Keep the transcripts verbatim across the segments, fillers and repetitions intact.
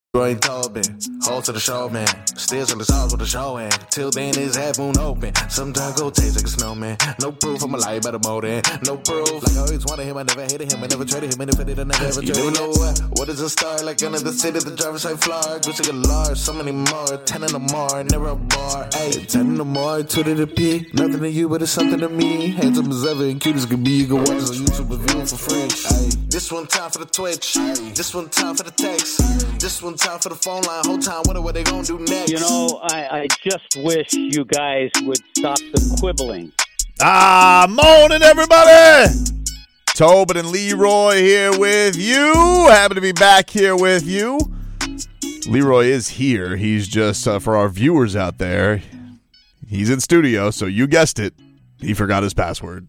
Ain't Tobin, hold to the show, man. Still till it's all with the show, and till then it's half moon open. Sometimes go taste like a snowman. No proof I'm a lie about a molding. No proof. Like I always wanted him, I never hated him, I never traded him, and if I did, I never ever traded him. You know what? What is a star? Like another city, the driver's side floor. Gucci galore, so many more. Ten in the more, never a bar. Ayy, ten in the more, two to the P. Nothing to you, but it's something to me. Handsome as ever and cute as could be. You can watch this on YouTube and view it for free. Ayy, this one time for the Twitch. This one time for the text. This one time for the phone line. Whole time, wonder what they gonna do next. You know, I, I just wish you guys would stop the quibbling. Ah, morning, everybody. Tobin and Leroy here with you. Happy to be back here with you. Leroy is here. He's just, uh, for our viewers out there, he's in studio, so you guessed it. He forgot his password.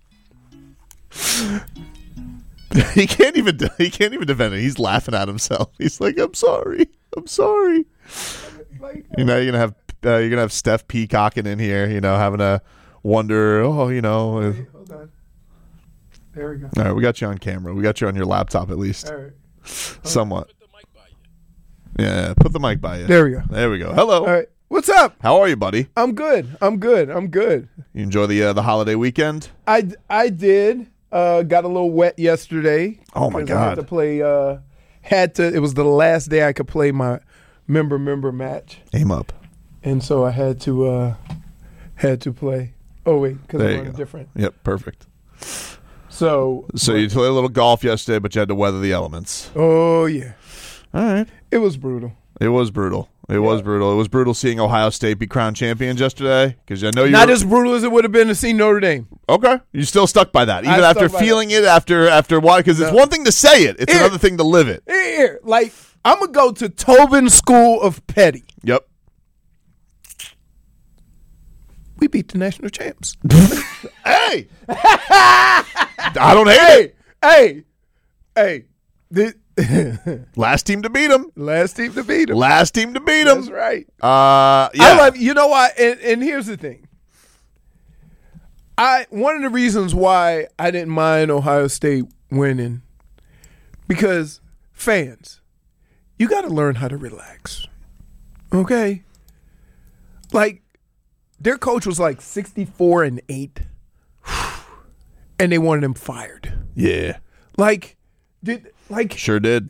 He can't even he can't even defend it. He's laughing at himself. He's like, "I'm sorry, I'm sorry." You know, you're gonna have uh, you're gonna have Steph peacocking in here. You know, having to wonder. Oh, you know. Wait, hold on. There we go. All right, we got you on camera. We got you on your laptop at least. All right. Somewhat. Yeah, put the mic by you. There we go. There we go. Hello. All right. What's up? How are you, buddy? I'm good. I'm good. I'm good. You enjoy the uh, the holiday weekend? I I did. Uh, got a little wet yesterday. Oh my 'cause God! I had to play. Uh, had to. It was the last day I could play my member member match, Aim up. and so I had to uh, had to play. Oh wait, because There I'm you on a go. different. Yep, perfect. So. So you played a little golf yesterday, but you had to weather the elements. Oh yeah, All right. it was brutal. It was brutal. It was brutal. It was brutal seeing Ohio State be crowned champions yesterday because I know you. Not were, as brutal as it would have been to see Notre Dame. okay. You still stuck by that, even I after stuck by feeling it after after why? Because it's No. one thing to say it; it's Here. another thing to live it. Here, like I'm gonna go to Tobin School of Petty. Yep. We beat the national champs. Hey, I don't hate hey, it. hey, hey. The, Last team to beat them. last team to beat them. Last team to beat them. That's right. Uh, yeah. I love. You know why? And, and here's the thing. I one of the reasons why I didn't mind Ohio State winning, because fans, you got to learn how to relax. Okay. Like their coach was like sixty-four and eight, and they wanted him fired. yeah. Like, did like Sure did.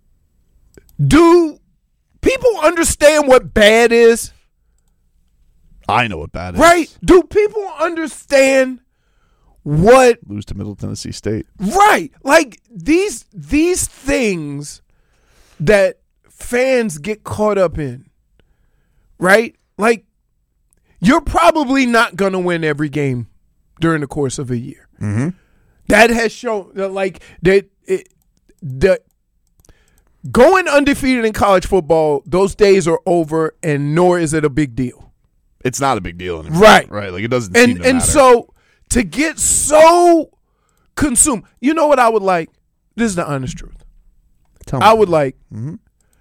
do people understand what bad is? I know what bad is. Right? Do people understand what Lose to Middle Tennessee State. right? Like these these things that fans get caught up in. Right? Like you're probably not going to win every game during the course of a year. Mm-hmm. That has shown that like that it, the going undefeated in college football, those days are over, and nor is it a big deal. It's not a big deal anymore. Right. Right. Like it doesn't And seem to and matter. so to get so consumed, you know what I would like? This is the honest truth. Tell me. I would like Mhm.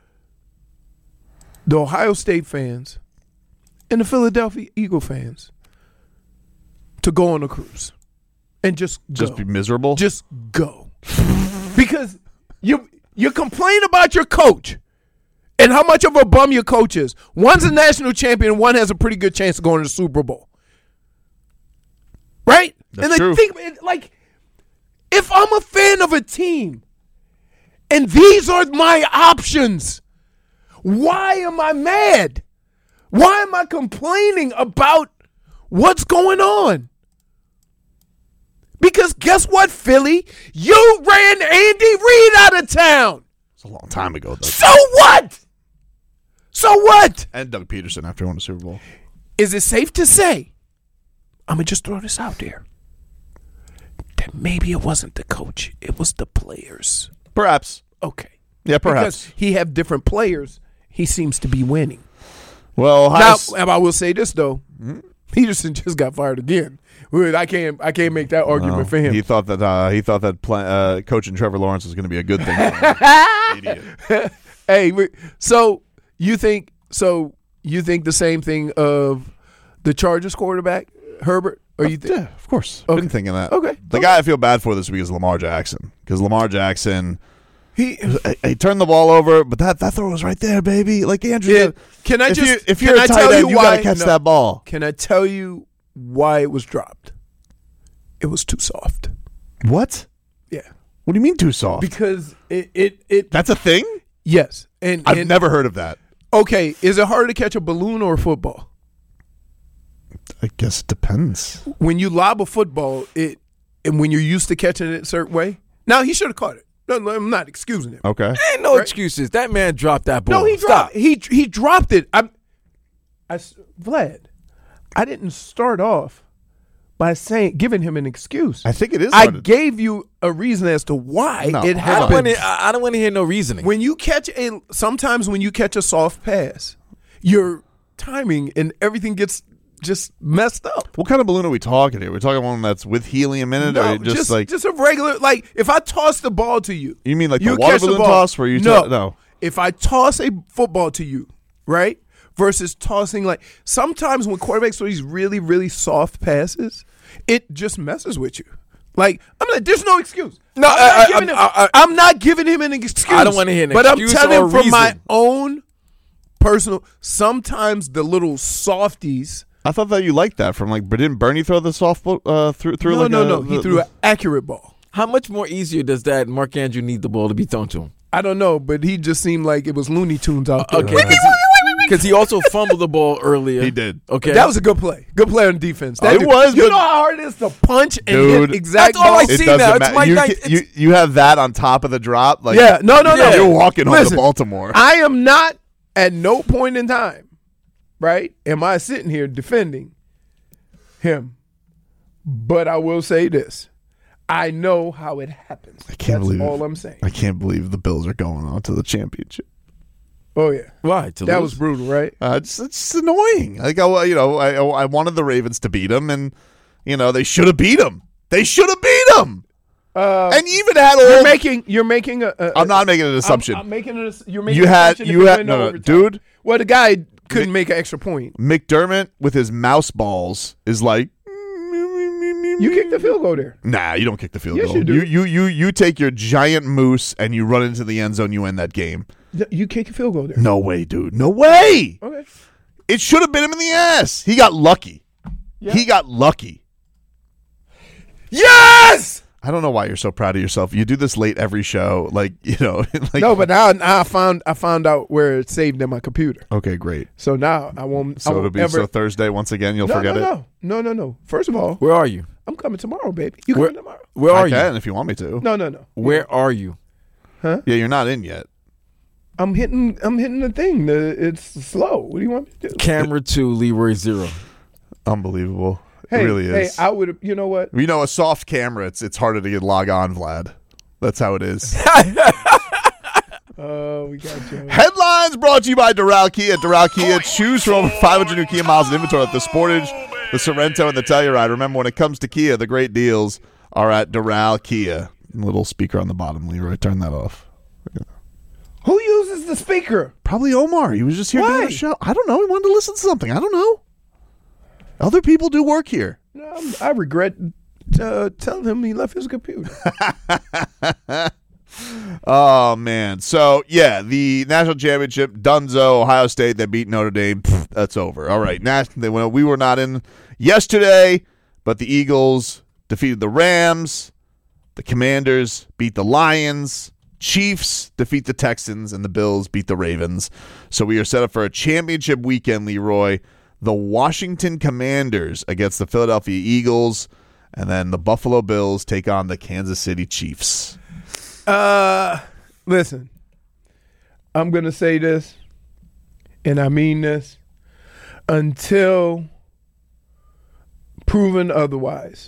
the Ohio State fans and the Philadelphia Eagle fans to go on a cruise and just just go. be miserable. Just go. Because you you complain about your coach and how much of a bum your coach is. One's a national champion, one has a pretty good chance of going to the Super Bowl. Right? That's and true. think like if I'm a fan of a team and these are my options, why am I mad? Why am I complaining about what's going on? Because guess what, Philly? You ran Andy Reid out of town. It's a long time ago, though. So what? So what? And Doug Peterson after he won the Super Bowl. Is it safe to say, I'm going to just throw this out there, that maybe it wasn't the coach, it was the players? Perhaps. Okay. Yeah, perhaps. Because he have different players, he seems to be winning. Well, Now, Ohio S- I will say this, though. Peterson just got fired again. I can't I can't make that argument no, for him. He thought that uh, he thought that play, uh, coaching Trevor Lawrence was going to be a good thing. For him. Idiot. Hey, we- so you think so you think the same thing of the Chargers quarterback, Herbert? Or you think Yeah, of course. Okay. Been thinking that. Okay. The Okay. guy I feel bad for this week is Lamar Jackson because Lamar Jackson He He, he turned the ball over, but that, that throw was right there, baby. Like Andrew Yeah. said, Can I if just you, if can you're I a tight tell end, you you got why? to catch No. that ball. Can I tell you why it was dropped? It was too soft. What? Yeah. What do you mean too soft? Because it it, it That's a thing? yes. And, I've and never heard of that. okay, is it harder to catch a balloon or a football? I guess it depends. When you lob a football, it and when you're used to catching it a certain way. Now he should have caught it. No, no, I'm not excusing him. Okay. Ain't no Right. excuses. That man dropped that ball. No, he Stop. dropped. He he dropped it. I'm, I s- Vlad, I didn't start off by saying giving him an excuse. I think it is I hard to- gave you a reason as to why No, it hold on. I don't happened. want to. I don't want to hear no reasoning. When you catch a, sometimes when you catch a soft pass, your timing and everything gets just messed up. What kind of balloon are we talking here? We're talking one that's with helium in it, No, or just, like just a regular, like if I toss the ball to you, you mean like you the water catch the balloon ball. toss where you no, ta- no. If I toss a football to you, right, versus tossing like sometimes when quarterbacks throw these really really soft passes, it just messes with you. Like I'm like, there's no excuse. No, I'm, I- not I- giving him, I- I- I'm not giving him an excuse. I don't wanna hear an but excuse I'm telling or him from my reason. own personal. Sometimes the little softies. I thought that you liked that from like, but didn't Bernie throw the softball uh, through through No, like no, a- no. He the- threw an accurate ball. How much more easier does that Mark Andrew need the ball to be thrown to him? I don't know, but he just seemed like it was Looney Tunes out there. Okay, because he also fumbled the ball earlier. He did. Okay, That was a good play. Good play on defense. That It dude- was, You but- know how hard it is to punch and Dude. hit exact That's all I ball? It see doesn't now. It's matter. Mike You, Knight. ca- you you have that on top of the drop. Like Yeah, no, no, no. You're walking home to Listen, Baltimore. I am not at no point in time, right? Am I sitting here defending him? But I will say this: I know how it happens. I can't That's believe all it. I'm saying. I can't believe the Bills are going on to the championship. Oh yeah, Why? To that lose? was brutal, right? Uh, it's, it's just annoying. Like I, you know, I I wanted the Ravens to beat them, and you know they should have beat them. They should have beat them. Uh, And even had you're all. making you're making a. a I'm not making an assumption. I'm, I'm making an. You're making. You an had- assumption you if it had- went no, no, overtime. dude. Well, the guy couldn't make an extra point. McDermott with his mouse balls is like. You kicked the field goal there. Nah, you don't kick the field Yes, goal. you do. You, you you you take your giant moose and you run into the end zone. You end that game. You kicked the field goal there. No way, dude. No way. Okay. It should have been him in the ass. He got lucky. He got lucky. Yes. I don't know why you're so proud of yourself. You do this late every show, like you know. Like, No, but now, now I found I found out where it's saved in my computer. okay, great. So now I won't. I So it'll won't be ever, so Thursday once again. You'll no, forget no, it. no, no, no, no. First of all, Where are you? I'm coming tomorrow, baby. You Where, coming tomorrow? where I are you? can if you want me to. No, no, no. Where are you? Yeah, you're not in yet. I'm hitting. I'm hitting the thing. The, it's slow. What do you want me to do? Camera two, Leroy zero. Unbelievable. Hey, it really hey, is. I would. You know what? you know, a soft camera. It's it's harder to get log on, Vlad. That's how it is. Oh, we got you. Headlines brought to you by Doral Kia. Doral Kia, choose from over five hundred new Kia miles of inventory at the Sportage, the Sorrento, and the Telluride. Remember, when it comes to Kia, the great deals are at Doral Kia. Little speaker on the bottom, Leroy. Turn that off. Who uses the speaker? Probably Omar. He was just here doing Why? a show. I don't know. He wanted to listen to something. I don't know. Other people do work here. No, I'm, I regret uh, telling him he left his computer. Oh, man. So, yeah, the national championship, Dunzo, Ohio State, they beat Notre Dame. Pfft, that's over. All right. Nas- they, well, we were not in yesterday, but the Eagles defeated the Rams. The Commanders beat the Lions. Chiefs defeat the Texans, and the Bills beat the Ravens. So we are set up for a championship weekend, Leroy. The Washington Commanders against the Philadelphia Eagles, and then the Buffalo Bills take on the Kansas City Chiefs. Uh, listen, I'm going to say this, and I mean this, until proven otherwise.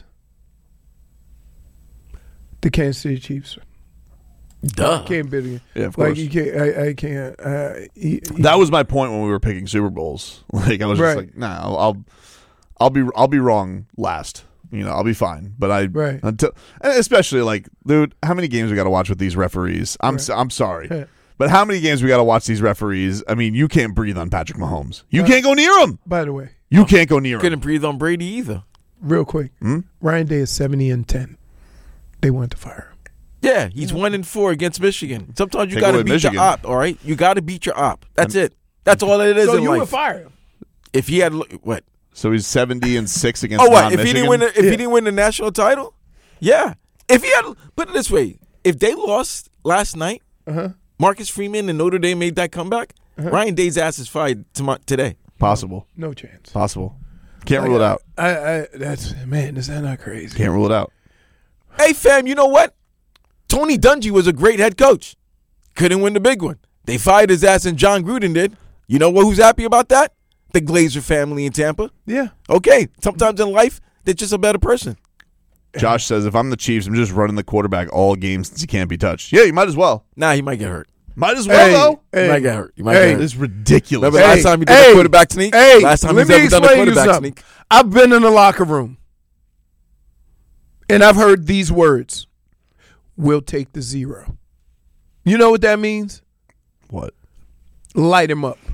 The Kansas City Chiefs Duh. can't beat again. Yeah, of Like course. you can't. I, I can't. Uh, he, he- That was my point when we were picking Super Bowls. Like I was just Right. like, nah, I'll, I'll, I'll be, I'll be wrong last. You know, I'll be fine. But I, Right. until, and especially like, dude, how many games we got to watch with these referees? I'm, Right. s- I'm sorry, Yeah. but how many games we got to watch these referees? I mean, you can't breathe on Patrick Mahomes. You can't go near him. by the way, You can't go near him. Couldn't breathe on Brady either. real quick, Hmm? Ryan Day is seventy and ten. They wanted to fire him. Yeah, he's one and four against Michigan. Sometimes you Take got to away beat Michigan. your op. All right, you got to beat your op. That's it. That's all it is So in you life. would fire him. If he had what? So he's seventy and six against. Oh, what? If he non-Michigan? didn't win, the, if Yeah. he didn't win the national title, yeah. If he had, put it this way, if they lost last night, Uh-huh. Marcus Freeman and Notre Dame made that comeback, Ryan Day's ass is fired tomo- today. Possible. No chance. Possible. Can't rule it out. I, I, that's man. Is that not crazy? Can't rule it out. Hey, fam, you know what? Tony Dungy was a great head coach. Couldn't win the big one. They fired his ass, and John Gruden did. You know what? Who's happy about that? The Glazer family in Tampa. Yeah. Okay, sometimes in life, they're just a better person. Josh says, if I'm the Chiefs, I'm just running the quarterback all games since he can't be touched. Yeah, you might as well. Nah, he might get hurt. Might as well, Hey, though. He hey, might get hurt. He might hey, get hurt. This is ridiculous. Remember Hey, last time he did hey, the quarterback sneak? Hey, last time let he's me ever done a explain you quarterback something. sneak. I've been in the locker room, and I've heard these words: "We'll take the zero." You know what that means? What? Light him up.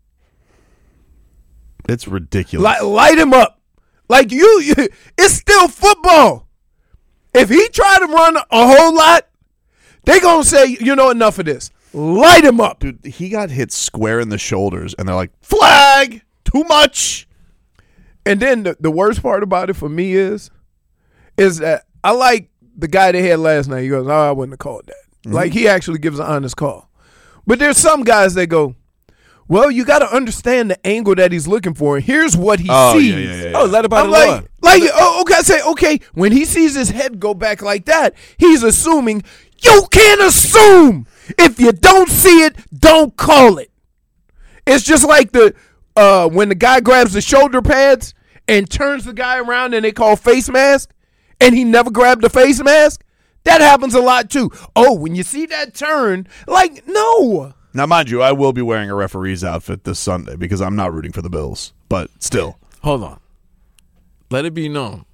It's ridiculous. Light, light him up. Like you, you, it's still football. If he tried to run a whole lot, they gonna say, you know, enough of this. Light him up. Dude, he got hit square in the shoulders, and they're like, flag! Too much! And then the, the worst part about it for me is, is that I like the guy they had last night. He goes, oh, I wouldn't have called that. Mm-hmm. Like, he actually gives an honest call. But there's some guys that go, well, you got to understand the angle that he's looking for. And here's what he Oh, sees. yeah, yeah, yeah, yeah. Oh, is that about I'm the law? like, like, oh, okay, I say, okay, when he sees his head go back like that, he's assuming, you can't assume. If you don't see it, don't call it. It's just like the uh, when the guy grabs the shoulder pads and turns the guy around and they call face mask, and he never grabbed the face mask. That happens a lot too. Oh, when you see that turn, like, no. Now, mind you, I will be wearing a referee's outfit this Sunday because I'm not rooting for the Bills. But still. Hold on. Let it be known.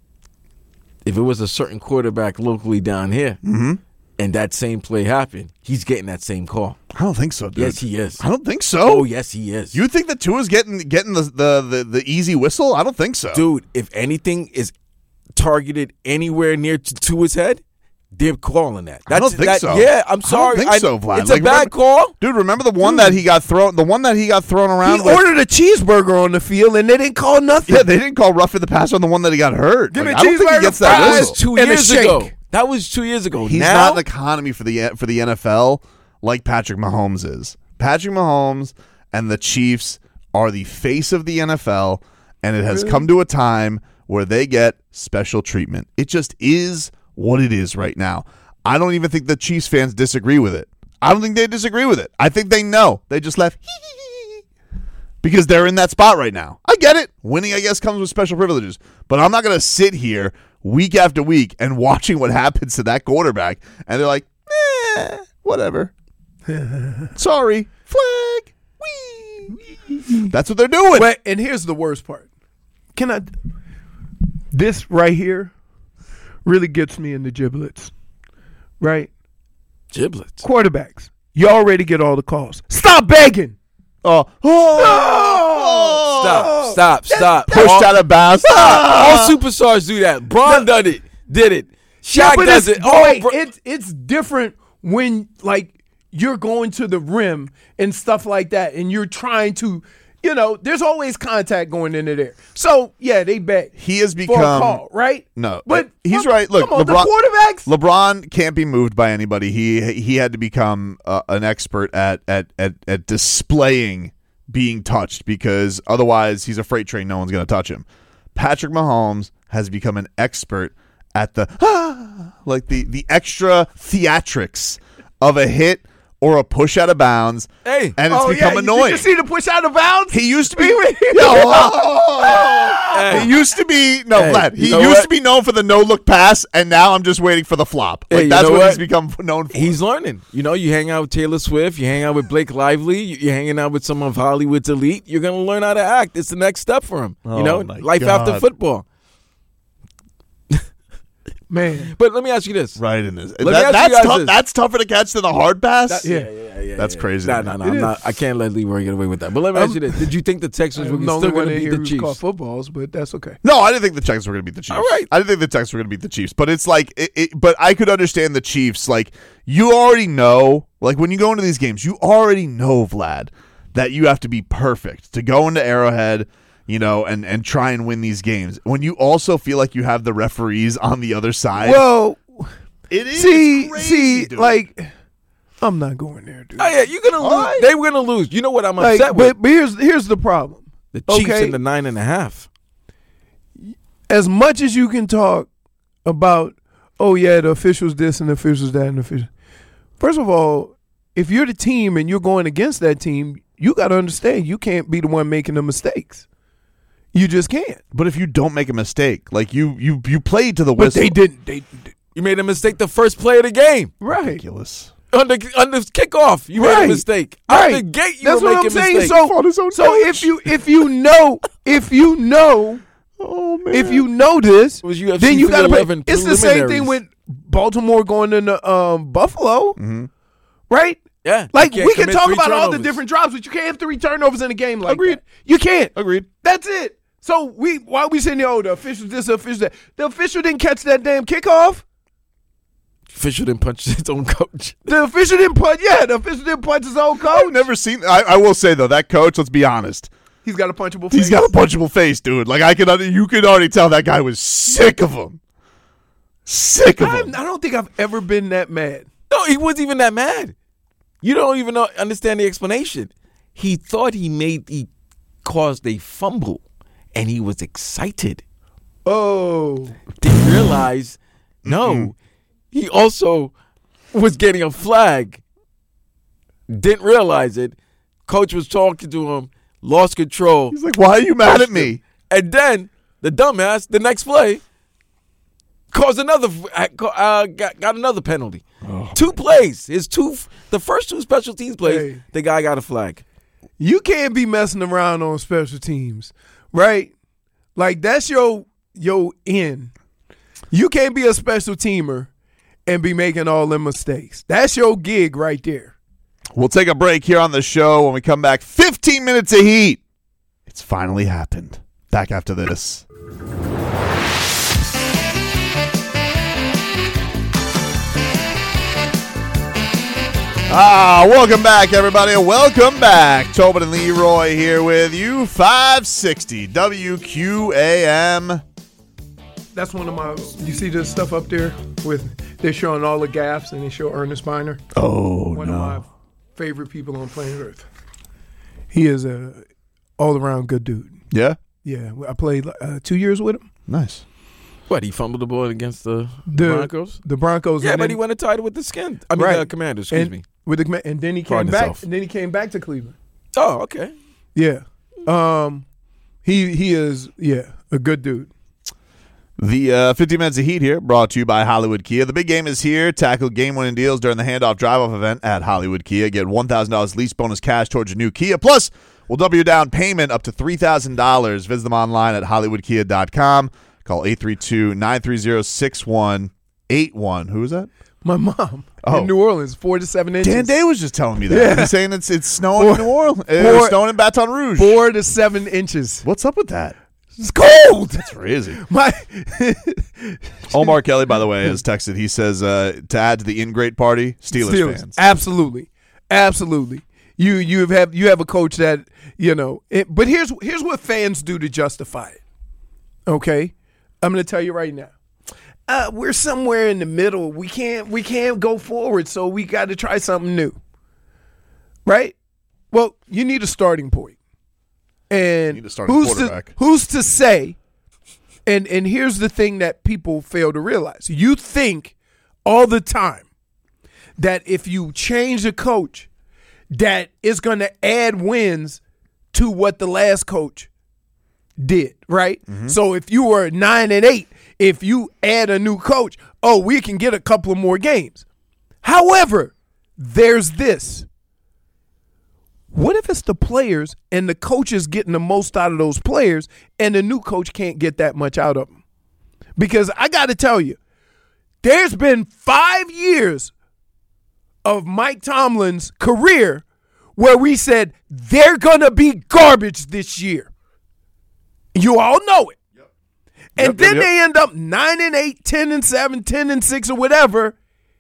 If it was a certain quarterback locally down here, Mm-hmm. and that same play happened, he's getting that same call. I don't think so, dude. Yes, he is. I don't think so. Oh, yes, he is. You think that Tua's getting getting the, the, the, the easy whistle? I don't think so. Dude, if anything is targeted anywhere near to, to his head, they're calling that. I don't That's- think that- so. Yeah, I'm I don't sorry. think so, Vlad. It's Like, a bad remember- call. Dude, remember the one that he got thrown the one that he got thrown He around with? ordered a cheeseburger on the field and they didn't call nothing. Yeah, they didn't call roughing the passer on the one that he got hurt. Give Like, me I don't think he cheeseburger gets that That fries. whistle. was two And a years shake. ago. That was two years ago. He's now, not an economy for the for the N F L like Patrick Mahomes is. Patrick Mahomes and the Chiefs are the face of the N F L, and it has come to a time where they get special treatment. It just is what it is right now. I don't even think the Chiefs fans disagree with it. I don't think they disagree with it. I think they know. They just left because they're in that spot right now. I get it. Winning, I guess, comes with special privileges. But I'm not going to sit here week after week and watching what happens to that quarterback, and they're like, eh, whatever. Sorry. Flag. Wee. That's what they're doing. But, and here's the worst part. Can I? This right here really gets me in the giblets. Right? giblets. Quarterbacks. You already get all the calls. Stop begging. Oh. Oh. Stop, stop, stop. Pushed all, out of bounds. all superstars do that. Braun done it. Did it. Yeah, Shaq but does it's, it. Oh, wait, bro- it's it's different when like you're going to the rim and stuff like that, and you're trying to, you know, there's always contact going into there. So yeah, they beg. He has for a become call, right? No, but he's come- right. Look, come on, LeBron, the quarterbacks. LeBron can't be moved by anybody. He he had to become uh, an expert at, at at at displaying being touched because otherwise he's a freight train. No one's going to touch him. Patrick Mahomes has become an expert at the ah, like the the extra theatrics of a hit or a push out of bounds. Hey. and it's Oh, become yeah. annoying. Did you see the push out of bounds? He used to be. Wait, wait. Yo, oh. Hey. He used to be no, Hey, Vlad. He you know used what? to be known for the no look pass, and now I'm just waiting for the flop. Like Hey, you that's know what, what? he's become known for. He's learning. You know, you hang out with Taylor Swift, you hang out with Blake Lively, you- you're hanging out with some of Hollywood's elite. You're going to learn how to act. It's the next step for him. Oh, you know, my life God. after football. man. But let me ask you this. Right in this. Let me That, ask you that's guys tough. this. That's tougher to catch than the hard pass. That- yeah, yeah, yeah. That's yeah. crazy. No, no, no. It I'm is. not, I can't let Leroy get away with that. But let me ask you this. Did you think the Texans were I'm still the only going one to in beat here the who's Chiefs? caught footballs, but that's okay. No, I didn't think the Texans were going to beat the Chiefs. All right. I didn't think the Texans were going to beat the Chiefs. But it's like, it, it, but I could understand the Chiefs. Like, you already know, like when you go into these games, you already know, Vlad, that you have to be perfect to go into Arrowhead, you know, and, and try and win these games. When you also feel like you have the referees on the other side. Well, it is see, crazy, see, dude. like, I'm not going there, dude. Oh, yeah, you're going to lose. right. They were going to lose. You know what I'm Like, upset but, with? but here's here's the problem. The Chiefs okay. in the nine and a half. As much as you can talk about, oh yeah, the officials this and the officials that and the officials. First of all, if you're the team and you're going against that team, you got to understand you can't be the one making the mistakes. You just can't. But if you don't make a mistake, like you you you played to the But whistle. they didn't. They, they You made a mistake the first play of the game. right. Ridiculous. On the, on the kickoff, you made Right. a mistake. Out Right. the gate, you That's were what I'm making saying. mistakes. Fought his own So, so coach. if you if you know if you know Oh man. if you know this, It was U F C then you for got to play. eleven It's the same thing preliminaries. with Baltimore going into um, Buffalo, Mhm. right? Yeah, Like you can't we can commit talk three about all the turnovers. different drops, but you can't have three turnovers in a game like Agreed. that. You can't. Agreed. That's it. So we why we sitting there? Oh, the official this, the official that. The official didn't catch that damn kickoff. Official didn't punch his own coach. The official didn't punch. Yeah, the official didn't punch his own coach. I've never seen. I, I will say though, that coach. Let's be honest. He's got a punchable face. He's got a punchable face, dude. Like I could, you could already tell that guy was sick of him. Sick of I'm- him. I don't think I've ever been that mad. No, he wasn't even that mad. You don't even know, understand the explanation. He thought he made he caused a fumble, and he was excited. Oh, Didn't realize, no, he also was getting a flag. Didn't realize it. Coach was talking to him, lost control, He's like, why are you mad at me? and then the dumbass, the next play, caused another, uh, got, got another penalty. Two plays, his two, the first two special teams plays, Hey. the guy got a flag. you can't be messing around on special teams, right? Like that's your your in. You can't be a special teamer and be making all them mistakes. That's your gig right there. We'll take a break here on the show. When we come back, fifteen minutes of heat. It's finally happened. Back after this. Ah, welcome back, everybody. Welcome back. Tobin and Leroy here with you. five sixty W Q A M. That's one of my. You see this stuff up there with they're showing all the gaffes and they show Ernest Miner. Oh, One no. of my favorite people on planet Earth. He is a all around good dude. Yeah? Yeah, I played uh, two years with him. Nice. What, he fumbled the ball against the, The Broncos? The Broncos. Yeah, and but then- he went and tied it with the skin. I mean, Right. the Commanders, excuse and, me. With the command- and then he came Pardon back. himself. And then he came back to Cleveland. Oh, okay. Yeah. Um, he he is yeah a good dude. The uh, fifteen minutes of heat here brought to you by Hollywood Kia. The big game is here. Tackle game-winning deals during the handoff drive-off event at Hollywood Kia. Get one thousand dollars lease bonus cash towards your new Kia. Plus, we'll double your down payment up to three thousand dollars. Visit them online at hollywood kia dot com. Call eight three two, nine three zero, six one eight one. Who is that? My mom Oh. in New Orleans, four to seven inches. Dan Day was just telling me that. Yeah. He's saying it's it's snowing in Four- New Orleans. Uh, four- snowing in Baton Rouge. Four to seven inches. What's up with that? It's cold. That's crazy. My Omar Kelly, by the way, has texted. He says uh, to add to the in-great party, Steelers, Steelers. fans. Absolutely, absolutely. You you have you have a coach that you know. It, but here's here's what fans do to justify it. Okay, I'm going to tell you right now. Uh, we're somewhere in the middle. We can't we can't go forward, so we got to try something new. Right? Well, you need a starting point. And You need a starting who's quarterback. to who's to say? And and here's the thing that people fail to realize. You think all the time that if you change a coach, that it's going to add wins to what the last coach did, right? Mm-hmm. So if you were nine and eight, if you add a new coach, oh, we can get a couple of more games. However, there's this. What if it's the players and the coach is getting the most out of those players and the new coach can't get that much out of them? Because I got to tell you, there's been five years of Mike Tomlin's career where we said they're going to be garbage this year. You all know it. Yep. And Yep, then yep, they end up nine and eight, ten and seven, ten and six or whatever.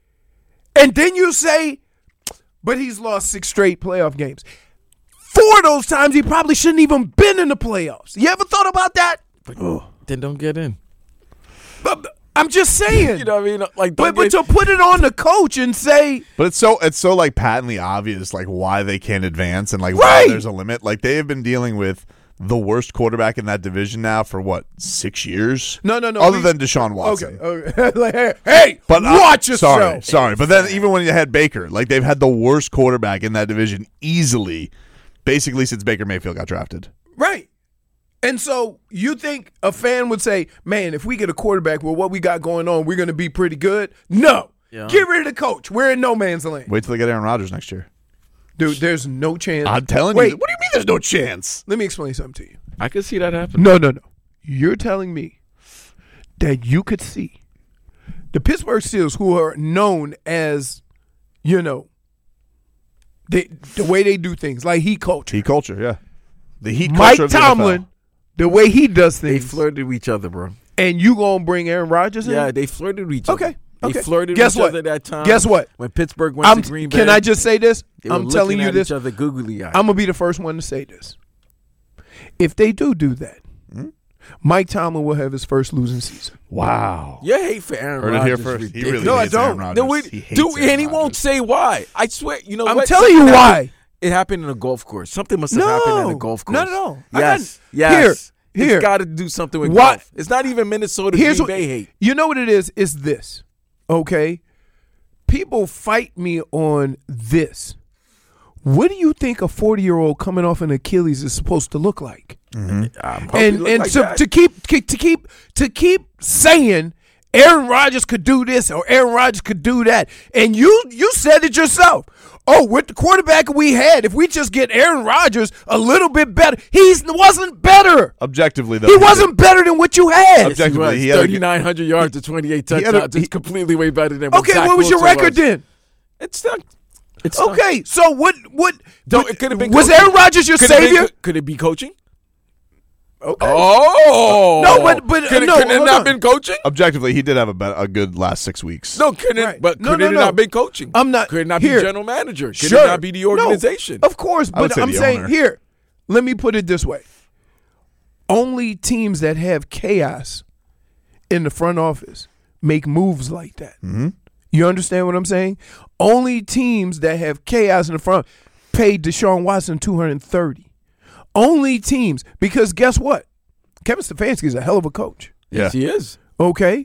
And then you say, but he's lost six straight playoff games. Four of those times he probably shouldn't even been in the playoffs. You ever thought about that? But then don't get in. But, I'm just saying. You know what I mean? Like, But, don't but get, to put it on the coach and say, But it's so it's so like patently obvious like why they can't advance and like Right. why there's a limit. Like they have been dealing with the worst quarterback in that division now for what, six years? No, no, no, Other we- than Deshaun Watson. okay, okay. Like, hey, hey, But uh, watch yourself. Sorry, sorry. But then even when you had Baker, like they've had the worst quarterback in that division easily, basically since Baker Mayfield got drafted. Right. And so you think a fan would say, man, if we get a quarterback with what we got going on, we're going to be pretty good? No. Yeah. Get rid of the coach. We're in no man's land. Wait till they get Aaron Rodgers next year. Dude, there's no chance. I'm telling Wait, you. What do you mean there's no chance? let me explain something to you. I could see that happen. No, no, no. You're telling me that you could see the Pittsburgh Steelers, who are known as, you know, they, the way they do things, like Heat culture. Heat culture, yeah. The Heat Mike culture of the N F L. Tomlin, the way he does They things, flirted with each other, bro. and you gonna bring Aaron Rodgers in? Yeah, they flirted with each other. Okay, They okay. flirted Guess with what? each other that time. Guess what? When Pittsburgh went I'm, to Green Bay. can I just say this? they were I'm telling looking you at this. each other googly eyed. I'm gonna be the first one to say this. If they do do that, Hmm? Mike Tomlin will have his first losing season. Wow. Your hate for Aaron Heard it Rodgers here first. is He really ridiculous. No, I hates Aaron don't. Rodgers. No, we, He hates dude, Aaron and he won't Rodgers. say why. I swear, you know I'm what? telling you Something why. happened- It happened in a golf course. Something must have No, happened in a golf course. not at all. I got- Yes, yes. Here, here. It's got to do something with What- golf. It's not even Minnesota Here's Green what Bay hate. you know what it is. It's this, okay? People fight me on this. What do you think a forty year old coming off an Achilles is supposed to look like? I'm hoping And it look and like to, that. to keep to keep to keep saying Aaron Rodgers could do this or Aaron Rodgers could do that, and you you said it yourself. Oh, with the quarterback we had, if we just get Aaron Rodgers a little bit better, he wasn't better. Objectively, though. He wasn't better than what you had. Object- objectively, he he had a- thirty-nine hundred yards to twenty-eight he had a- touchdowns. he- It's completely way better than Okay, Zach what was your Wilson record then? It's not. It's not. Okay, so what? What? Don't- what- it could have been was coaching. Aaron Rodgers your Could it be- savior? could, could it be coaching? Okay. Oh No, but- but, could, it- no, could it hold not on. been coaching? Objectively, he did have a, be- a good last six weeks. No, could it? Right. But No, could no, it no. not been coaching? I'm not- Could it not here. be general manager? Could Sure. it not be the organization? No, of course, I would but say I'm the saying owner. here, let me put it this way. Only teams that have chaos in the front office make moves like that. Mm-hmm. You understand what I'm saying? Only teams that have chaos in the front paid Deshaun Watson two hundred thirty. Only teams, because guess what? Kevin Stefanski is a hell of a coach. Yeah. Yes, he is. Okay?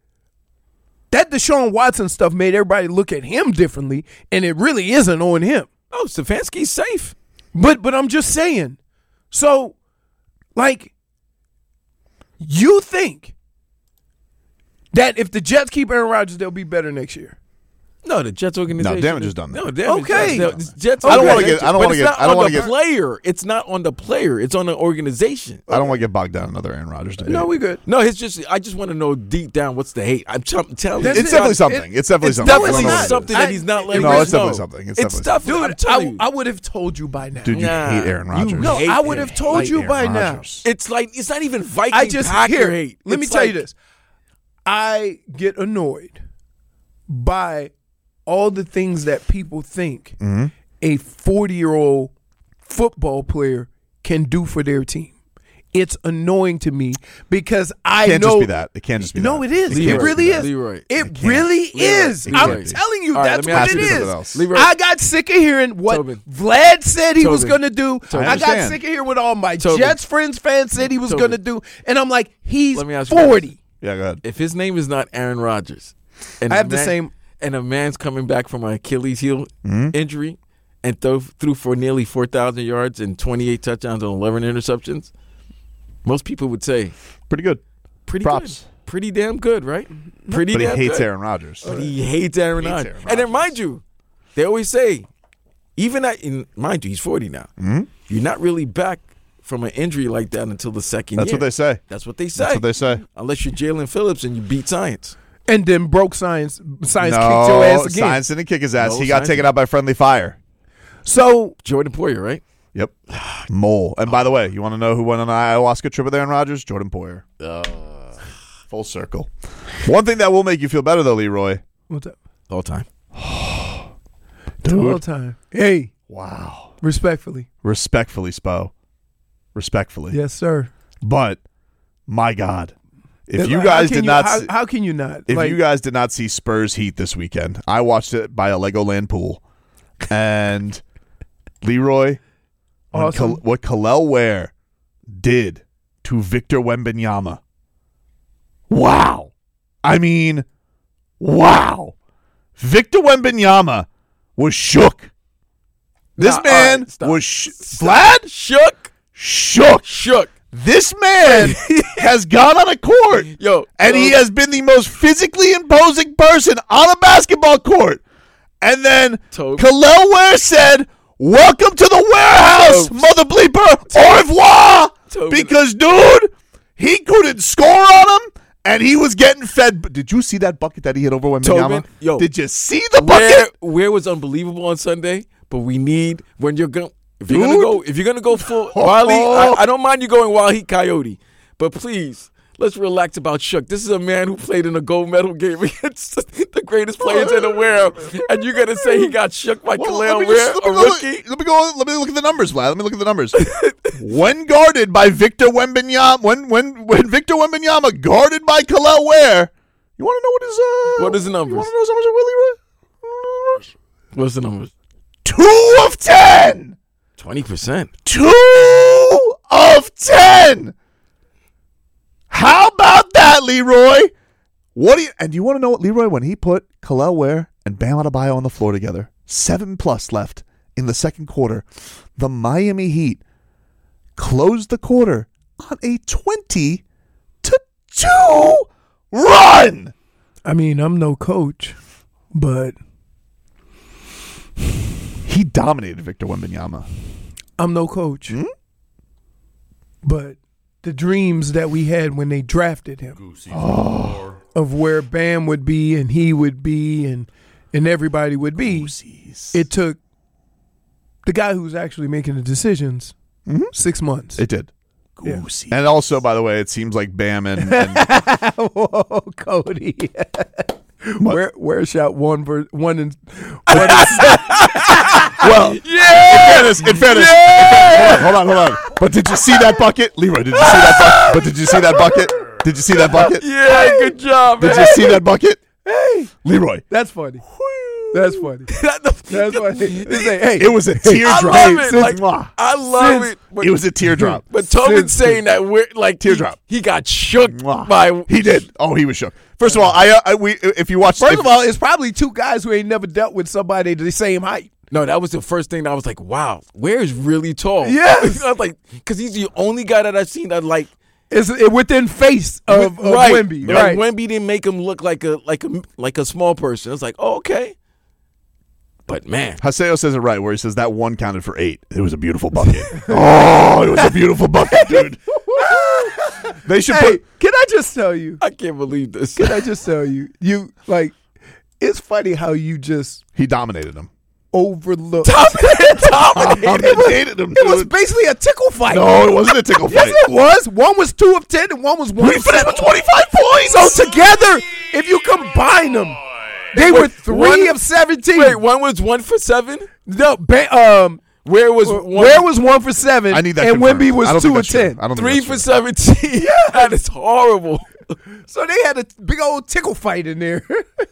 That Deshaun Watson stuff made everybody look at him differently, and it really isn't on him. Oh, Stefanski's safe. But but I'm just saying. So, like, you think that if the Jets keep Aaron Rodgers, they'll be better next year? No, the Jets organization. No, damage is done No, now. damage Okay. done. The Jets. I don't wanna organization- get- I don't but wanna it's get- not I don't on wanna the get- player. It's not on the player. It's on the organization. I don't want to get bogged down in another Aaron Rodgers debate. No, we good. No, it's just. I just want to know deep down what's the hate. I'm t- telling That's you. It's it. definitely It- something. it's definitely It's something. I don't definitely know what it is. something that he's not letting No, us it's definitely know. something. It's It's definitely stuff. Dude, I'm I, telling you. I would have told you by now. Dude, you Nah. hate Aaron Rodgers. You no, hate I would him. have told Hate you Aaron by now. Rodgers. It's like it's not even Viking I just Packer here. hate. Let me It's tell like, you this. I get annoyed by all the things that people think Mm-hmm. a forty-year-old football player can do for their team. It's annoying to me because I It can't know just be that. It can't just be No, that. it is. Leroy, it really is. Leroy. It, It can't. really Leroy. is. Leroy. I'm telling you, All right, that's let me what ask it you something is. else. Leroy. I got sick of hearing what Tobin. Vlad said he was Tobin. going to do. Tobin. I I got understand. sick of hearing what all my Tobin. Jets friends fans said he was Tobin. going to do. And I'm like, he's Let me ask you this. forty. Yeah, go ahead. If his name is not Aaron Rodgers, and I a have the man- same- and a man's coming back from an Achilles heel Mm-hmm. injury and throw, threw for nearly four thousand yards and twenty-eight touchdowns and eleven interceptions, most people would say Pretty good. pretty Props. good, pretty damn good, right? Pretty But he damn hates good. Aren Rodgers. But he hates Aaron Hates Rodgers. Aaron And then Rodgers. mind you, they always say, even at in, mind you, he's forty now. Mm-hmm. You're not really back from an injury like that until the second That's year. what they say. That's what they say. That's what they say. Unless you're Jalen Phillips and you beat science. And then broke Science. Science no, kicked your ass again. Science didn't kick his ass. No, he got Science taken out by friendly fire. So Jordan Poyer, right? Yep. Mole. And by the way, you want to know who went on an ayahuasca trip with Aaron Rodgers? Jordan Poyer. Uh, Full circle. One thing that will make you feel better, though, Leroy. what's up? all time. Dude. All time. Hey, Wow. respectfully. Respectfully, Spo. Respectfully. Yes, sir. But, my God. If you How guys can did you- not How, see, how can you not? if Like, you guys did not see Spurs Heat this weekend, I watched it by a Legoland pool. And Leroy, when Awesome. Kal- what Kalel Ware did to Victor Wembanyama. Wow. I mean, wow. Victor Wembanyama was shook. This Nah, man all right, stop. was sh- Vlad Shook, shook. shook. This man has gone on a court, Yo, and he yo, has been the most physically imposing person on a basketball court. And then Toby. Kalel Ware said, "Welcome to the warehouse, Toby. mother bleeper. Au revoir." Toby. Because, dude, he couldn't score on him, and he was getting fed. But did you see that bucket that he hit over Wembanyama? Tobin, yo. Did you see the Where bucket? Where was unbelievable on Sunday, but we need when you're going. If you're Dude. gonna go, if you're gonna go full Wiley, I, I don't mind you going Wild Heat Coyote, but please let's relax about Shook. This is a man who played in a gold medal game against the greatest players in the world, and you're gonna say he got shook by Well, Kalel let me Ware, just- let a me go- rookie? Let me go. Let me look at the numbers, Vlad. Let me look at the numbers. When guarded by Victor Wembanyama, when when when Victor Wembanyama guarded by Kalel Ware, you want to know what his uh, What is the numbers? You want to know how much Willie Roy? What's the numbers? Two of ten. Twenty percent. Two of ten. How about that, Leroy? What do you? And do you want to know what Leroy when he put Kalel Ware and Bam Adebayo on the floor together? Seven plus left in the second quarter. The Miami Heat closed the quarter on a twenty to two run. I mean, I'm no coach, but He dominated Victor Wembanyama. I'm no coach. Hmm? But the dreams that we had when they drafted him of where Bam would be and he would be and and everybody would be, Goosies. it took the guy who's actually making the decisions six months. It did. Yeah. Goosies. And also, by the way, it seems like Bam and, and Whoa, Cody. Where where shot one ver, one and one and well, yeah. In fairness, in fairness, Yeah! hold on, hold on, hold on. But did you see that bucket, Leroy? Did you see that bucket? But did you see that bucket? Did you see that bucket? Yeah, good job, Did man. you see that bucket, Hey, Leroy? that's funny. That's funny. That the- That's funny. They say, hey, It was a I teardrop. love it. Since- Like, mwah. I love Since- it. But, It was a teardrop. but Tobin's since- saying that we're like Teardrop. He, he got shook Mwah. by. He did. Oh, he was shook. First of all, I, uh, I we if you watch, First if, of all, it's probably two guys who ain't never dealt with somebody the same height. No, that was the first thing that I was like, wow, Ware is really tall. Yes. I was like, because he's the only guy that I've seen that like It's it, within face of, of right. Wemby. Like Right. Wemby didn't make him look like a like a like a small person. It's like, oh, okay. But man, Haseo says it right, where he says that one counted for eight. It was a beautiful bucket. Oh, it was a beautiful bucket, dude. They should Hey, put. can I just tell you? I can't believe this. Can I just tell you? You like, it's funny how you just He dominated him. overlook. Dominated him, It was dude. basically a tickle fight. No, it wasn't a tickle Yes, fight. it was. One was two of ten, and one was one. We of finished seven. with twenty-five points. So together, if you combine them, they were three one- of seventeen. Wait, one was one for seven. no, ba- um, Where was one? where was one for seven? I need that and confirmed. Wemby I was don't two think of that's true. ten. I don't think Three that's for true. seventeen. That is horrible. So they had a big old tickle fight in there.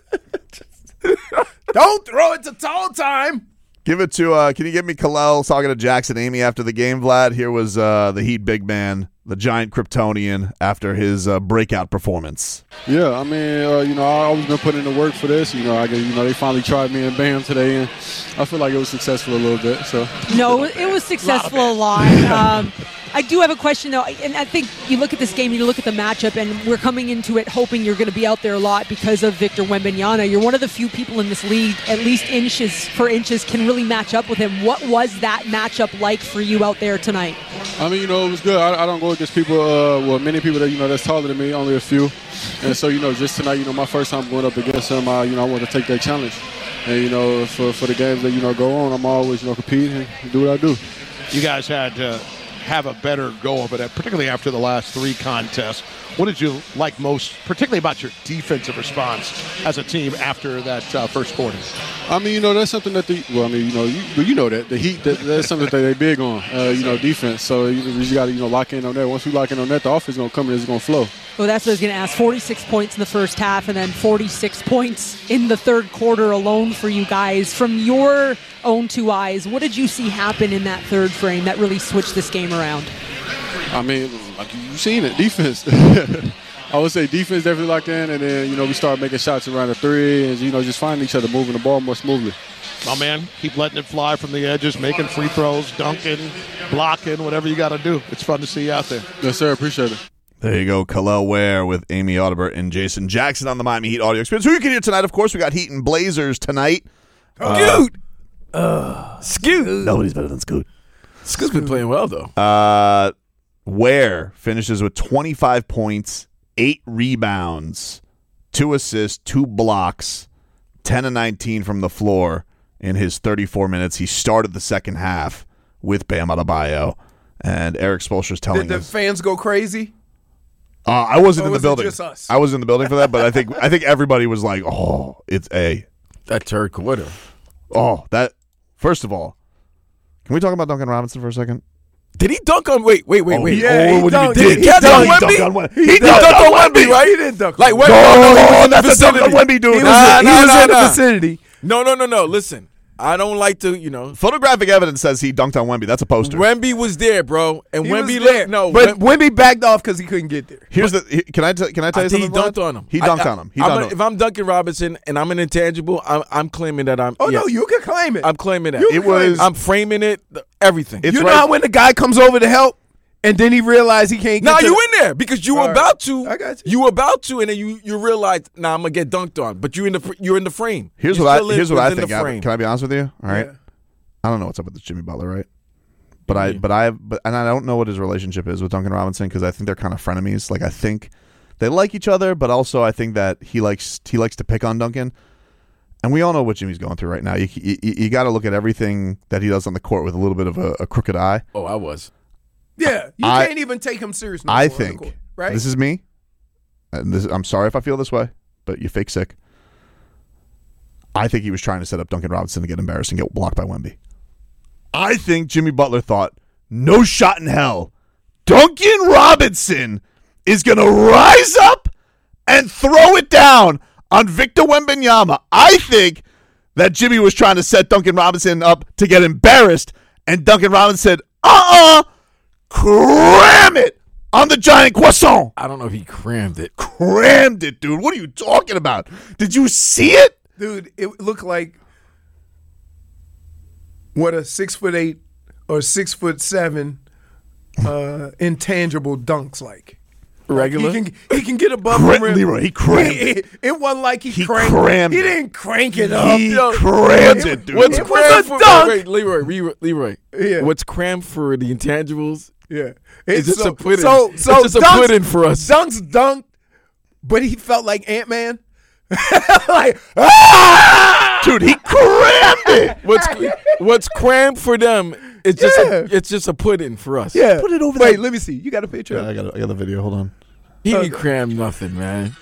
Don't throw it to tall time. Give it to, uh, can you give me Kalel talking to Jackson Amy after the game, Vlad? Here was uh, the Heat big man, the giant Kryptonian, after his uh, breakout performance. Yeah, I mean, uh, you know, I always been putting in the work for this. You know, I get, you know, they finally tried me and Bam today, and I feel like it was successful a little bit. So No, it was successful a lot. Um, I do have a question, though, and I think you look at this game, you look at the matchup, and we're coming into it hoping you're going to be out there a lot because of Victor Wembanyama. You're one of the few people in this league, at least inches for inches, can really match up with him. What was that matchup like for you out there tonight? I mean, you know, it was good. I, I don't go against people, uh, well, many people that, you know, that's taller than me, only a few. And so, you know, just tonight, you know, my first time going up against them, uh, you know, I want to take that challenge. And, you know, for, for the games that, you know, go on, I'm always, you know, compete and do what I do. You guys had to have a better go of it, particularly after the last three contests. What did you like most, particularly about your defensive response as a team after that uh, first quarter? I mean, you know, that's something that the, well, I mean, you know, you, well, you know that. The Heat, that, that's something that they're big on, uh, you know, defense. So you, you just got to, you know, lock in on that. Once we lock in on that, the offense is going to come and it's going to flow. Well, that's what I was going to ask. forty-six points in the first half and then forty-six points in the third quarter alone for you guys. From your own two eyes, what did you see happen in that third frame that really switched this game around? I mean, like you've seen it, defense. I would say defense definitely locked in, and then, you know, we started making shots around the three and, you know, just finding each other, moving the ball more smoothly. My man, keep letting it fly from the edges, making free throws, dunking, blocking, whatever you got to do. It's fun to see you out there. Yes, sir. Appreciate it. There you go, Khalil Ware with Amy Audibert and Jason Jackson on the Miami Heat Audio Experience. Who you can hear tonight, of course, we got Heat and Blazers tonight. Scoot! Uh, Scoot! Nobody's better than Scoot. Scoot's been playing well, though. Uh, Ware finishes with twenty-five points, eight rebounds, two assists, two blocks, ten and nineteen from the floor in his thirty-four minutes. He started the second half with Bam Adebayo, and Eric Spoelstra's telling Did the us. fans go crazy? Uh, I wasn't Or in the was it building. just us? I was in the building for that, but I think I think everybody was like, "Oh, it's a That third quarter. oh that." First of all, can we talk about Duncan Robinson for a second? Did he dunk on? Wait, wait, wait, Oh, wait. yeah, oh, he what dunked. did he, Did he did? catch on He Wemby? dunked on Wemby. He, He dunked dunked on on Wemby, Wemby. right? He didn't dunk. Like, on Wemby, Wemby. no, no, he was in the that's a dunk on vicinity. Wemby, dude. He was, Nah, he nah, was nah, in the nah. vicinity. No, no, no, no. Listen, I don't like to, you know. Photographic evidence says he dunked on Wemby. That's a poster. Wemby was there, bro, and He Wemby was there. No, but Wem- Wemby backed off because he couldn't get there. Here's the. he- Can I t- can I tell I you think he something? dunked Vlad? on him. He I- dunked I- on him. He I'm dunked a- on if him. I'm Duncan Robinson and I'm an intangible, I'm, I'm claiming that I'm. Oh, yeah, no, you can claim it. I'm claiming that. You It can claim was- I'm framing it. Everything. It's you know right- how when the guy comes over to help and then he realized he can't get Nah, to you the- in there because you were All right. about to. I got you. You were about to, and then you you realize, nah, I'm gonna get dunked on. But you in the fr- you're in the frame. Here's You're what I still in- here's what I within think. the Gavin. frame. Can I be honest with you? All right. Yeah. I don't know what's up with this Jimmy Butler, right? But I but I but and I don't know what his relationship is with Duncan Robinson because I think they're kind of frenemies. Like I think they like each other, but also I think that he likes he likes to pick on Duncan. And we all know what Jimmy's going through right now. You you, you got to look at everything that he does on the court with a little bit of a, a crooked eye. Oh, I was. Yeah, you I- can't even take him serious. No I more on the think court, right? this is me. And this, I'm sorry if I feel this way, but you fake sick. I think he was trying to set up Duncan Robinson to get embarrassed and get blocked by Wemby. I think Jimmy Butler thought, no shot in hell, Duncan Robinson is going to rise up and throw it down on Victor Wembanyama. I think that Jimmy was trying to set Duncan Robinson up to get embarrassed, and Duncan Robinson said, uh-uh, cram it on the giant croissant. I don't know if he crammed it. Crammed it, dude. What are you talking about? Did you see it? Dude, it looked like what a six foot eight or six foot seven uh, intangible dunks like. Regular. He can he can get above Cra- the rim. Leroy, he crammed It, it, it wasn't like he, He cranked. crammed He it. didn't crank it up. He Yo, crammed it, dude. What's It was crammed a for dunk. Wait, wait, Leroy, Leroy, Leroy. Yeah. What's crammed for the intangibles? Yeah, It's just so, a pudding. So It's so just a dunks, pudding for us. Dunks dunked, but he felt like Ant Man. like ah! Dude, he crammed it. What's what's crammed for them? It's just Yeah. a, it's just a pudding for us. Yeah, Put it over Wait, there. let me see. You got a picture? Yeah, I got, I got the video. Hold on. He didn't cram nothing, man.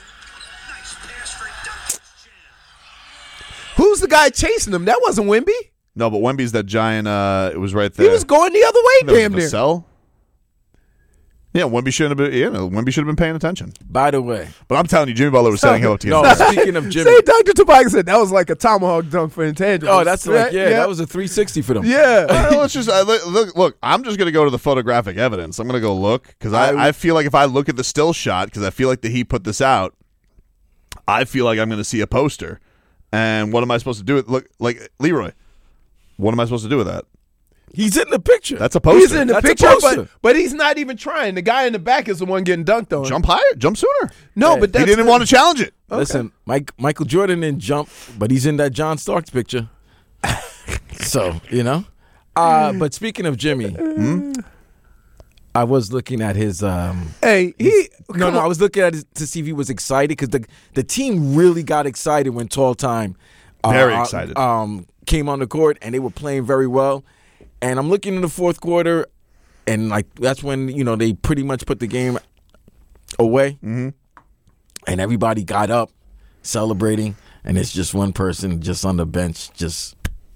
Who's the guy chasing him? That wasn't Wemby. No, but Wemby's that giant. Uh, it was right there. He was going the other way, damn near. Vassell? Yeah, Wemby shouldn't have been. Yeah, no, Wemby should have been paying attention. By the way, But I'm telling you, Jimmy Butler was setting him up to get no. embarrassed. Speaking of Jimmy, Say Doctor Tobias said that was like a tomahawk dunk for intangibles. oh, that's like Right? yeah, that was a three sixty for them. yeah. Well, let's just uh, look, look. Look, I'm just gonna go to the photographic evidence. I'm gonna go look because I, I- I feel like if I look at the still shot, because I feel like the Heat put this out, I feel like I'm gonna see a poster. And what am I supposed to do with look like Leroy? What am I supposed to do with that? He's in the picture. That's a poster. He's in the That's a picture, poster. but, but he's not even trying. The guy in the back is the one getting dunked on. Jump higher, jump sooner. No, Hey, but He that's didn't the- want to challenge it. Listen, Mike Michael Jordan didn't jump, but he's in that John Starks picture. So you know. Uh, but speaking of Jimmy, I was looking at his. Um, Hey, he his- no, come no. on. I was looking at it to see if he was excited because the the team really got excited when Tall Time, uh, Very uh, excited. um, came on the court and they were playing very well. And I'm looking in the fourth quarter, and like that's when you know they pretty much put the game away, mm-hmm. and everybody got up celebrating, and it's just one person just on the bench just.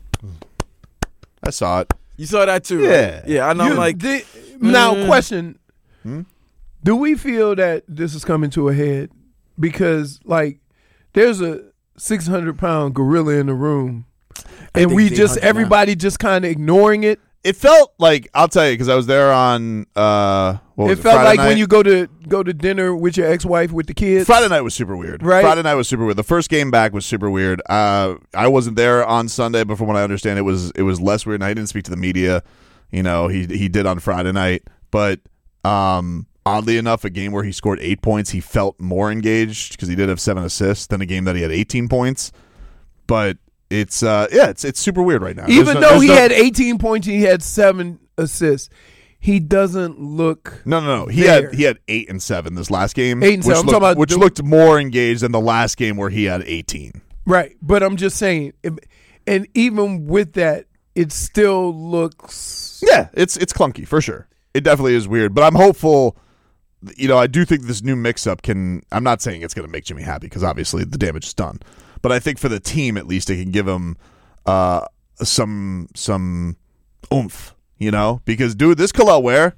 I saw it. You saw that too, Yeah. right? Yeah. I know. You- I'm like, the- now, mm. question: Hmm? do we feel that this is coming to a head because, like, there's a six hundred pound gorilla in the room, and think we they just hunted him everybody just kind of ignoring it? It felt like, I'll tell you, because I was there on, uh, what was It it, felt Friday like night? when you go to go to dinner with your ex-wife with the kids. Friday night was super weird. Right? Friday night was super weird. The first game back was super weird. Uh, I wasn't there on Sunday, but from what I understand, it was it was less weird. And I didn't speak to the media. You know, he he did on Friday night, but um, oddly enough, a game where he scored eight points, he felt more engaged because he did have seven assists than a game that he had eighteen points. But it's uh, yeah, it's it's super weird right now. Even There's no- though there's he no- had eighteen points, and he had seven assists. He doesn't look. No, no, no. He there. had he had eight and seven this last game. Eight and which seven. I'm looked, talking about which the- looked more engaged than the last game where he had eighteen. Right, but I'm just saying, and even with that, it still looks. Yeah, it's it's clunky for sure. It definitely is weird, but I'm hopeful. You know, I do think this new mix-up can. I'm not saying it's going to make Jimmy happy because obviously the damage is done, but I think for the team at least it can give him uh, some some oomph. You know, because dude, this Khalil Ware.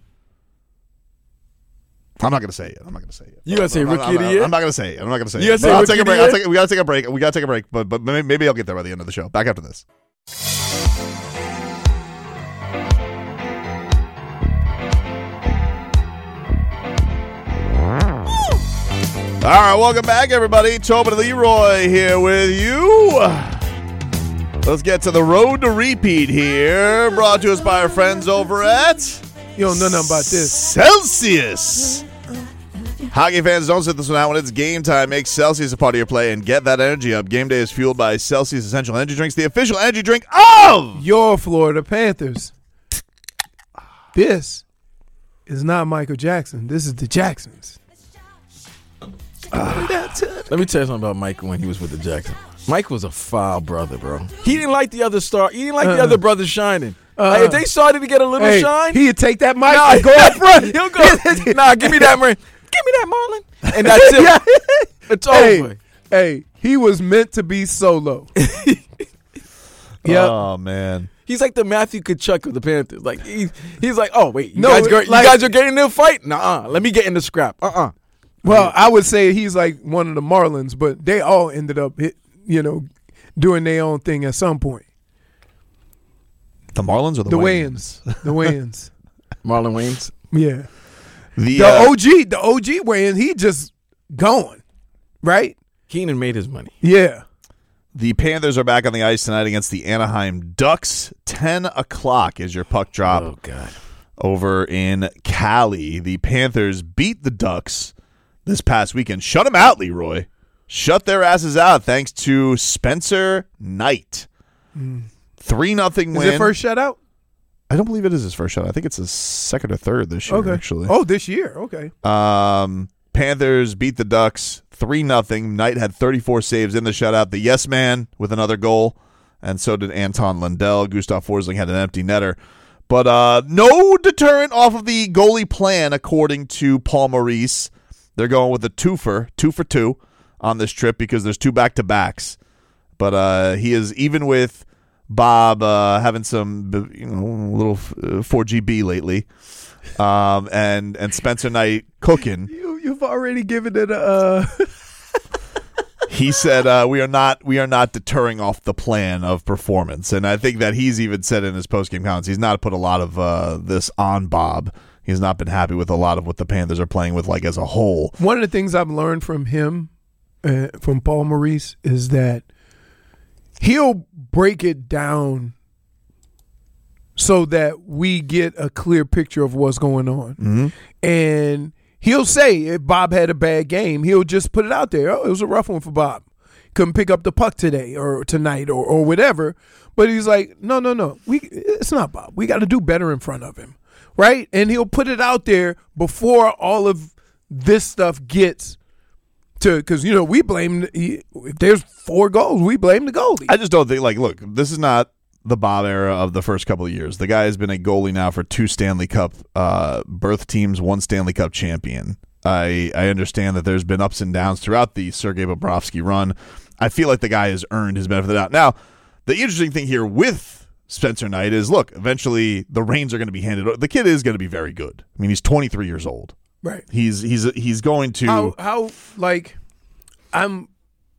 I'm not gonna say it. I'm not gonna say it. You gonna say I'm, rookie I'm, of the I'm, year? I'm not gonna say it. I'm not gonna say You it. gonna say But I'll rookie take a of the break. I'll year? take, we gotta take a break. We gotta take a break. But but maybe, maybe I'll get there by the end of the show. Back after this. All right, welcome back, everybody. Tobin and Leroy here with you. Let's get to the road to repeat here. Brought to us by our friends over at You don't know nothing about this. Celsius. Hockey fans, don't sit this one out when it's game time. Make Celsius a part of your play and get that energy up. Game day is fueled by Celsius Essential Energy Drinks, the official energy drink of Your Florida Panthers. This is not Michael Jackson. This is the Jacksons. let me tell you something about Mike when he was with the Jackson. Mike was a foul brother, bro. He didn't like the other star. He didn't like the Uh, other brothers shining. uh, Like, if they started to get a little Hey, shine, he'd take that mic nah, and go up front. He'll go. Nah, give me that, man. Give me that, Marlon. And that's it. Yeah. It's Hey, over. hey, he was meant to be solo. Yep. Oh, man. He's like the Matthew Kachuk of the Panthers. Like he, he's like, oh wait, you, No, guys, go, like- you guys are getting into a fight? Nah, let me get in the scrap. Uh, uh Well, I would say he's like one of the Marlins, but they all ended up, hit, you know, doing their own thing at some point. The Marlins or the, The Wayans? Wayans, the Wayans, Marlon Wayans. yeah. The, The uh, O G, the O G Wayans, he just gone, right? Keenan made his money. Yeah. The Panthers are back on the ice tonight against the Anaheim Ducks. ten o'clock is your puck drop. Oh God. Over in Cali. The Panthers beat the Ducks this past weekend. Shut them out, Leroy. Shut their asses out thanks to Spencer Knight. three nothing Is win. it first shutout? I don't believe it is his first shot. I think it's his second or third this year, Okay. actually. Oh, this year. Okay. Um, Panthers beat the Ducks three nothing. Knight had thirty-four saves in the shutout. The yes man with another goal, and so did Anton Lundell. Gustav Forsling had an empty netter. But uh, no deterrent off of the goalie plan, according to Paul Maurice. They're going with a twofer, two for two on this trip because there's two back-to-backs. But uh, he is, even with Bob uh, having some, you know, little uh, four G B lately, um, and and Spencer Knight cooking. You, you've already given it a. Uh... He said, uh, "We are not, we are not deterring off the plan of performance," and I think that he's even said in his post-game comments he's not put a lot of uh, this on Bob. He's not been happy with a lot of what the Panthers are playing with, like as a whole. One of the things I've learned from him, uh, from Paul Maurice, is that he'll break it down so that we get a clear picture of what's going on. Mm-hmm. And he'll say if Bob had a bad game, he'll just put it out there. Oh, it was a rough one for Bob. Couldn't pick up the puck today or tonight or, or whatever. But he's like, no, no, no. We It's not Bob. We got to do better in front of him. right? And he'll put it out there before all of this stuff gets to, because, you know, we blame, if there's four goals, we blame the goalie. I just don't think, like, look, this is not the Bob era of the first couple of years. The guy has been a goalie now for two Stanley Cup uh, berth teams, one Stanley Cup champion. I I understand that there's been ups and downs throughout the Sergei Bobrovsky run. I feel like the guy has earned his benefit of the doubt. Now, the interesting thing here with Spencer Knight is, look, eventually the reins are going to be handed over. The kid is going to be very good. I mean, he's twenty-three years old. Right. He's he's he's going to how how like I'm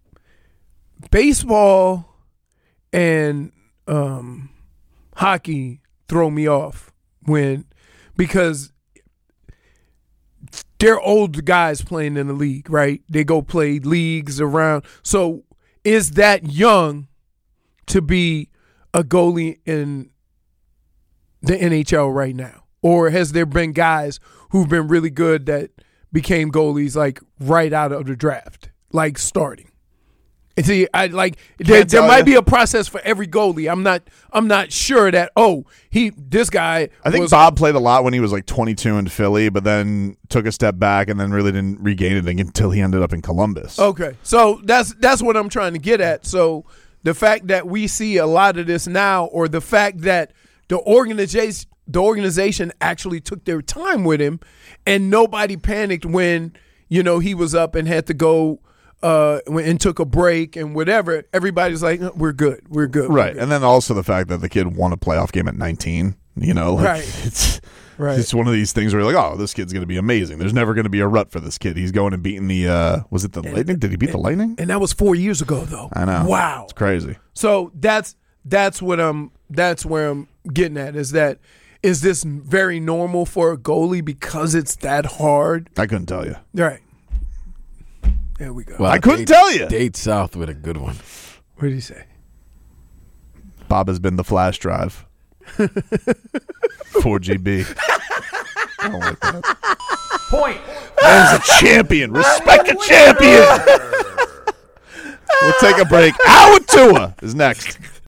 baseball and um hockey throw me off when because they're old guys playing in the league, right? They go play leagues around. So is that young to be a goalie in the N H L right now? Or has there been guys who've been really good that became goalies like right out of the draft, like starting? And see, I like there, there might be a process for every goalie. I'm not I'm not sure that oh he this guy. I think was, Bob played a lot when he was like twenty-two in Philly, but then took a step back and then really didn't regain it until he ended up in Columbus. Okay, so that's that's what I'm trying to get at. So the fact that we see a lot of this now, or the fact that the organization the organization actually took their time with him, and nobody panicked when, you know, he was up and had to go uh, and took a break and whatever. Everybody's like, we're good, we're good, right? We're good. And then also the fact that the kid won a playoff game at nineteen. You know, like, right? It's right. It's one of these things where you're like, oh, this kid's going to be amazing. There's never going to be a rut for this kid. He's going and beating the uh, was it the and, Lightning? Did he beat and, the Lightning? And that was four years ago, though. I know. Wow, it's crazy. So that's that's what I'm. That's where I'm getting at. Is that is this very normal for a goalie because it's that hard? I couldn't tell you. Right. There we go. Well, I couldn't Dade, tell you. Dade South with a good one. What did he say? Bob has been the flash drive. four G B. I don't like that. Point. Man's a champion. Respect the champion. We'll take a break. Howard Tua is next.